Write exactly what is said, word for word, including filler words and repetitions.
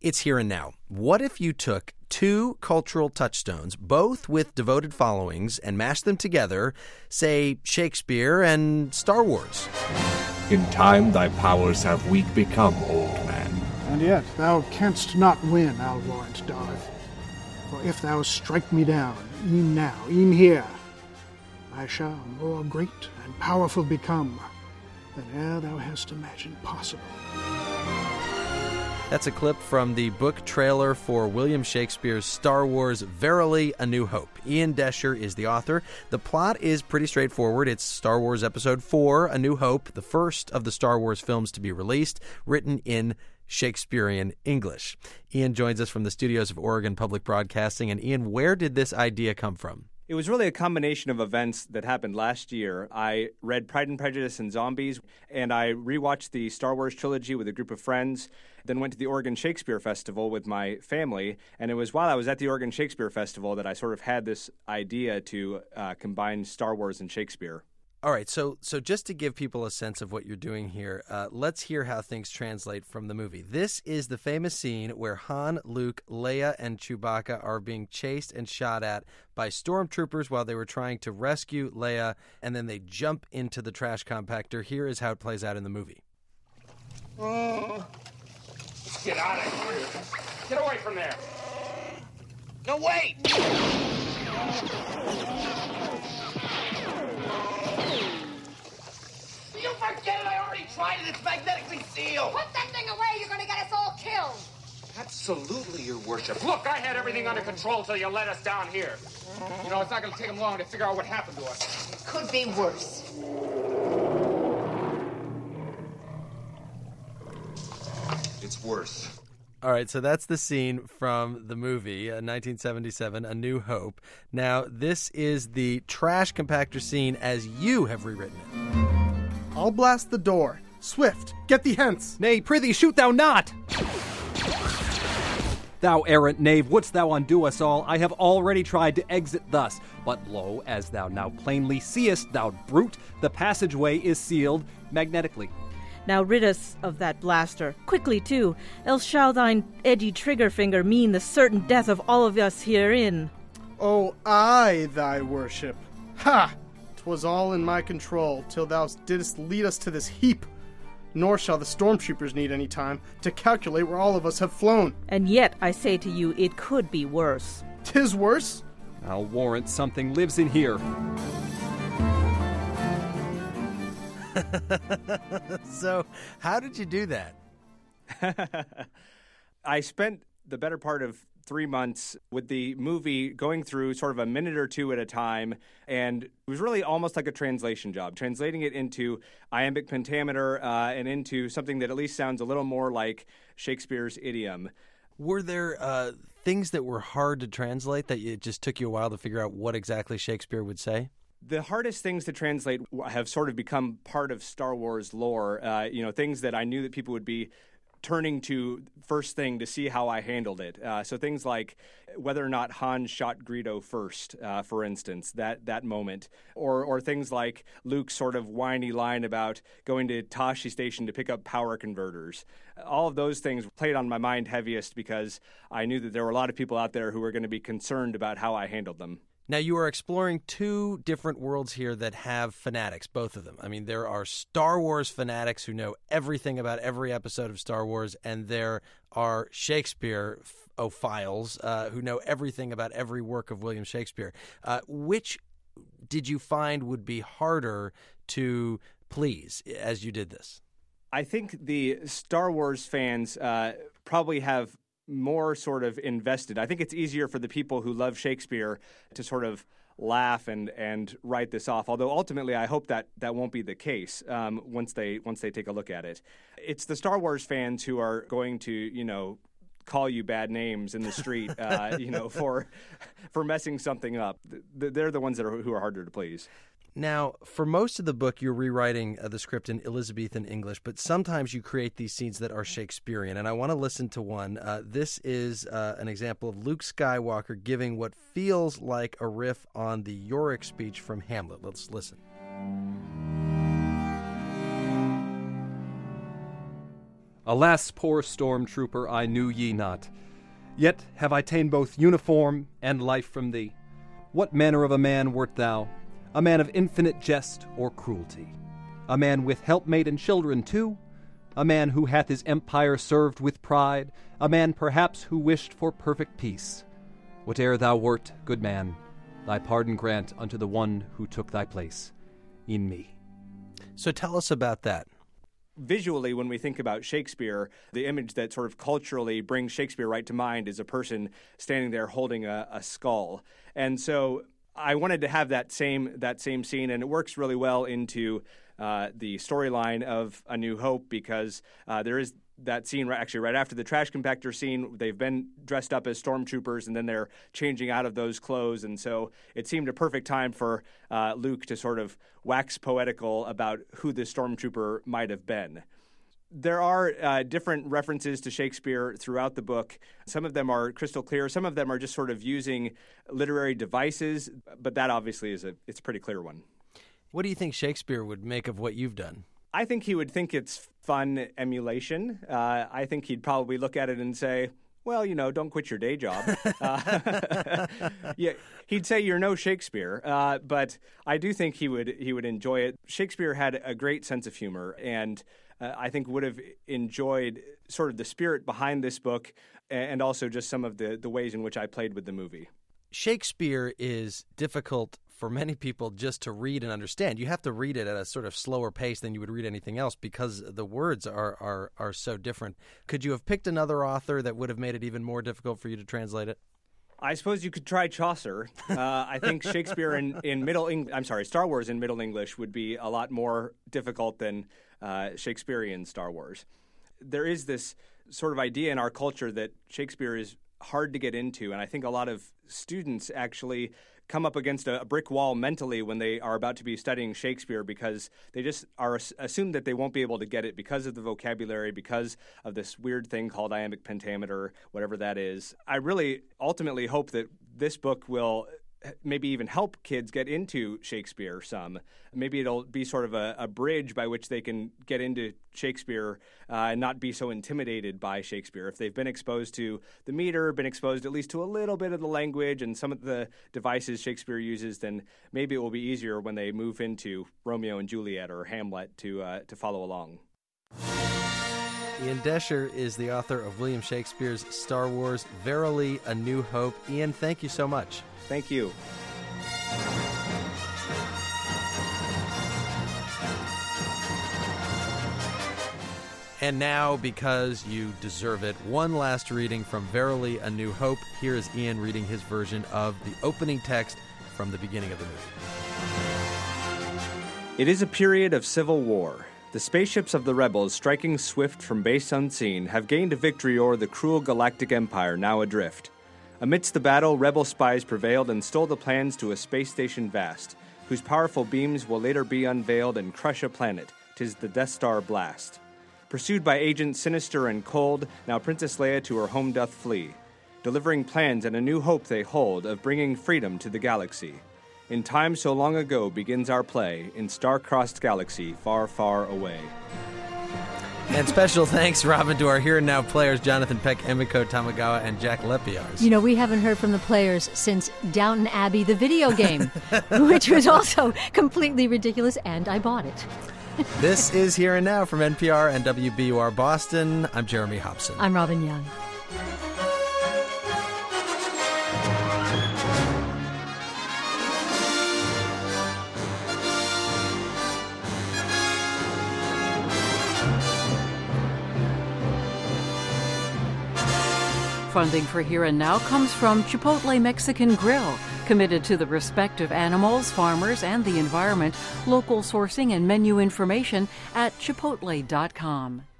It's here and now. What if you took two cultural touchstones, both with devoted followings, and mashed them together, say Shakespeare and Star Wars? In time thy powers have weak become, old man. And yet thou canst not win, I'll warrant, Darth. For if thou strike me down, e'en now, e'en here, I shall more great and powerful become than e'er thou hast imagined possible. That's a clip from the book trailer for William Shakespeare's Star Wars, Verily A New Hope. Ian Desher is the author. The plot is pretty straightforward. It's Star Wars Episode four, A New Hope, the first of the Star Wars films to be released, written in Shakespearean English. Ian joins us from the studios of Oregon Public Broadcasting. And Ian, where did this idea come from? It was really a combination of events that happened last year. I read Pride and Prejudice and Zombies, and I rewatched the Star Wars trilogy with a group of friends, then went to the Oregon Shakespeare Festival with my family. And it was while I was at the Oregon Shakespeare Festival that I sort of had this idea to uh, combine Star Wars and Shakespeare. All right, so so just to give people a sense of what you're doing here, uh, let's hear how things translate from the movie. This is the famous scene where Han, Luke, Leia, and Chewbacca are being chased and shot at by stormtroopers while they were trying to rescue Leia, and then they jump into the trash compactor. Here is how it plays out in the movie. Oh. Get out of here. Get away from there. No, wait! You forget it! I already tried it! It's magnetically sealed! Put that thing away! You're gonna get us all killed! Absolutely, Your Worship. Look, I had everything under control till you let us down here. You know, it's not gonna take them long to figure out what happened to us. It could be worse. It's worse. All right, so that's the scene from the movie, uh, nineteen seventy-seven, A New Hope. Now, this is the trash compactor scene as you have rewritten it. I'll blast the door. Swift, get thee hence. Nay, prithee, shoot thou not! Thou errant knave, wouldst thou undo us all? I have already tried to exit thus. But lo, as thou now plainly seest, thou brute, the passageway is sealed magnetically. Now rid us of that blaster. Quickly, too, else shall thine edgy trigger finger mean the certain death of all of us herein. Oh, aye, thy worship. Ha! 'Twas all in my control, till thou didst lead us to this heap. Nor shall the stormtroopers need any time to calculate where all of us have flown. And yet, I say to you, it could be worse. 'Tis worse? I'll warrant something lives in here. So, how did you do that? I spent the better part of three months with the movie going through sort of a minute or two at a time, and it was really almost like a translation job, translating it into iambic pentameter uh, and into something that at least sounds a little more like Shakespeare's idiom. Were there uh, things that were hard to translate that it just took you a while to figure out what exactly Shakespeare would say? The hardest things to translate have sort of become part of Star Wars lore, uh, you know, things that I knew that people would be turning to first thing to see how I handled it. Uh, so things like whether or not Han shot Greedo first, uh, for instance, that that moment, or or things like Luke's sort of whiny line about going to Tashi Station to pick up power converters. All of those things played on my mind heaviest because I knew that there were a lot of people out there who were going to be concerned about how I handled them. Now, you are exploring two different worlds here that have fanatics, both of them. I mean, there are Star Wars fanatics who know everything about every episode of Star Wars, and there are Shakespeare-ophiles uh, who know everything about every work of William Shakespeare. Uh, which did you find would be harder to please as you did this? I think the Star Wars fans uh, probably have more sort of invested. I think it's easier for the people who love Shakespeare to sort of laugh and, and write this off. Although ultimately, I hope that that won't be the case um, once they once they take a look at it. It's the Star Wars fans who are going to, you know, call you bad names in the street, uh, you know, for for messing something up. They're the ones that are who are harder to please. Now, for most of the book, you're rewriting uh, the script in Elizabethan English, but sometimes you create these scenes that are Shakespearean, and I want to listen to one. Uh, this is uh, an example of Luke Skywalker giving what feels like a riff on the Yorick speech from Hamlet. Let's listen. Alas, poor stormtrooper, I knew ye not. Yet have I ta'en both uniform and life from thee. What manner of a man wert thou? A man of infinite jest or cruelty? A man with helpmate and children too? A man who hath his empire served with pride? A man perhaps who wished for perfect peace? Whate'er thou wert, good man, thy pardon grant unto the one who took thy place in me. So tell us about that. Visually, when we think about Shakespeare, the image that sort of culturally brings Shakespeare right to mind is a person standing there holding a, a skull. And so I wanted to have that same that same scene, and it works really well into uh, the storyline of A New Hope, because uh, there is that scene right, actually right after the trash compactor scene. They've been dressed up as stormtroopers, and then they're changing out of those clothes. And so it seemed a perfect time for uh, Luke to sort of wax poetical about who the stormtrooper might have been. There are uh, different references to Shakespeare throughout the book. Some of them are crystal clear. Some of them are just sort of using literary devices, but that obviously is a it's a pretty clear one. What do you think Shakespeare would make of what you've done? I think he would think it's fun emulation. Uh, I think he'd probably look at it and say, well, you know, don't quit your day job. uh, yeah, he'd say you're no Shakespeare, uh, but I do think he would he would enjoy it. Shakespeare had a great sense of humor, and uh, I think would have enjoyed sort of the spirit behind this book, and also just some of the, the ways in which I played with the movie. Shakespeare is difficult for many people just to read and understand. You have to read it at a sort of slower pace than you would read anything else because the words are, are, are so different. Could you have picked another author that would have made it even more difficult for you to translate it? I suppose you could try Chaucer. Uh, I think Shakespeare in, in Middle English, I'm sorry, Star Wars in Middle English would be a lot more difficult than uh, Shakespearean Star Wars. There is this sort of idea in our culture that Shakespeare is hard to get into, and I think a lot of students actually come up against a brick wall mentally when they are about to be studying Shakespeare because they just are assume that they won't be able to get it because of the vocabulary, because of this weird thing called iambic pentameter, whatever that is. I really ultimately hope that this book will maybe even help kids get into Shakespeare some. Maybe it'll be sort of a, a bridge by which they can get into Shakespeare uh, and not be so intimidated by Shakespeare. If they've been exposed to the meter, been exposed at least to a little bit of the language and some of the devices Shakespeare uses, then maybe it will be easier when they move into Romeo and Juliet or Hamlet to uh, to follow along. Ian Desher is the author of William Shakespeare's Star Wars, Verily A New Hope. Ian, thank you so much. Thank you. And now, because you deserve it, one last reading from Verily A New Hope. Here is Ian reading his version of the opening text from the beginning of the movie. It is a period of civil war. The spaceships of the rebels, striking swift from base unseen, have gained a victory o'er the cruel galactic empire now adrift. Amidst the battle, rebel spies prevailed and stole the plans to a space station vast, whose powerful beams will later be unveiled and crush a planet. 'Tis the Death Star blast. Pursued by agents sinister and cold, now Princess Leia to her home doth flee, delivering plans and a new hope they hold of bringing freedom to the galaxy. In time so long ago begins our play in star-crossed galaxy far, far away. And special thanks, Robin, to our Here and Now players, Jonathan Peck, Emiko Tamagawa, and Jack Lepiars. You know, we haven't heard from the players since Downton Abbey, the video game, which was also completely ridiculous, and I bought it. This is Here and Now from N P R and W B U R Boston. I'm Jeremy Hobson. I'm Robin Young. Funding for Here and Now comes from Chipotle Mexican Grill, committed to the respect of animals, farmers, and the environment. Local sourcing and menu information at chipotle dot com.